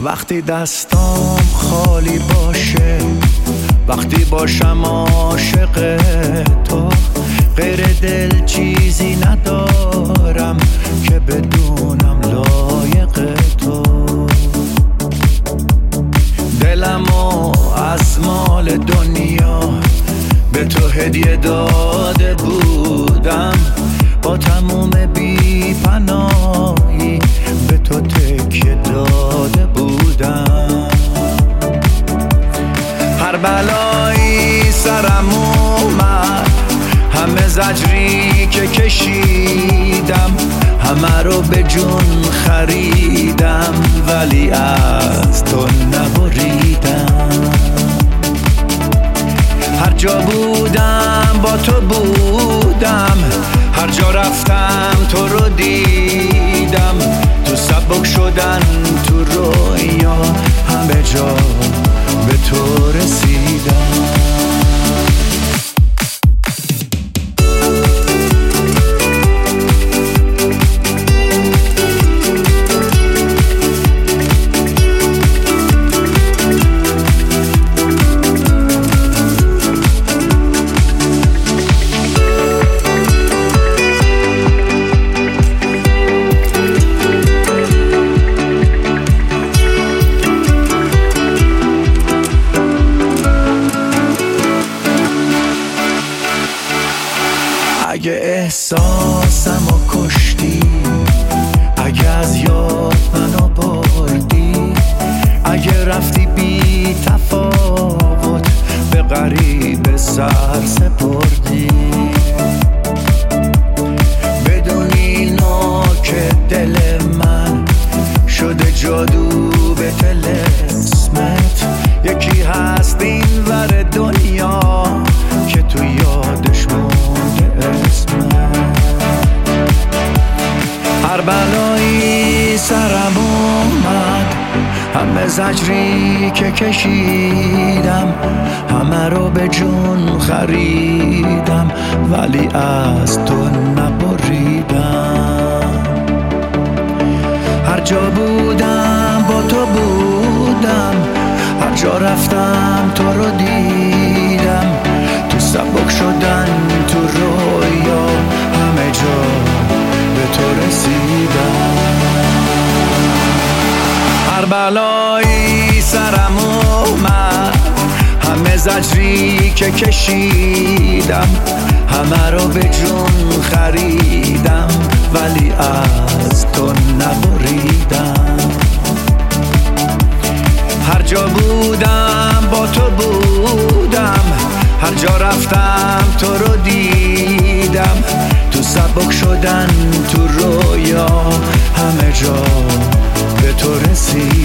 وقتی دستام خالی باشه، وقتی باشم عاشق تو، غیر دل چیزی ندارم که بدونم لایق تو. دلمو از مال دنیا به تو هدیه داده بودم، با تموم بی پناهی به تو تکیه داده بودم. هر بلایی سرم اومد، همه زجری که کشیدم، همه رو به جون خریدم ولی از تو نبریدم. هر جا بودم با تو بودم، هر جا رفتم تو رو دیدم، تو سبک شدن تو رویا همه جا به تو رسیدم. اگه احساسمو کشتی، اگه از یاد منو بردی، اگه رفتی بی تفاوت به غریب سر سپردی، بدون اینو که دل من شده جادو به طلسمت، یکی هست این ور دنیا که تو یادش مونده اسمت. هر بلایی سرم اومد، همه زجری که کشیدم، همه رو به جون خریدم ولی از تو نبریدم. هر جا بودم با تو بودم، هر جا رفتم تو رو دیدم، تو سبک شدن تو رویا همه جا به تو رسیدم. هر بلایی سرم اومد، همه زجری که کشیدم، همه رو به جون خریدم ولی از تو نبریدم. هر جا بودم با تو بودم، هر جا رفتم تو رو دیدم، تو سبک شدن تو رویا همه جا به تو رسیدم.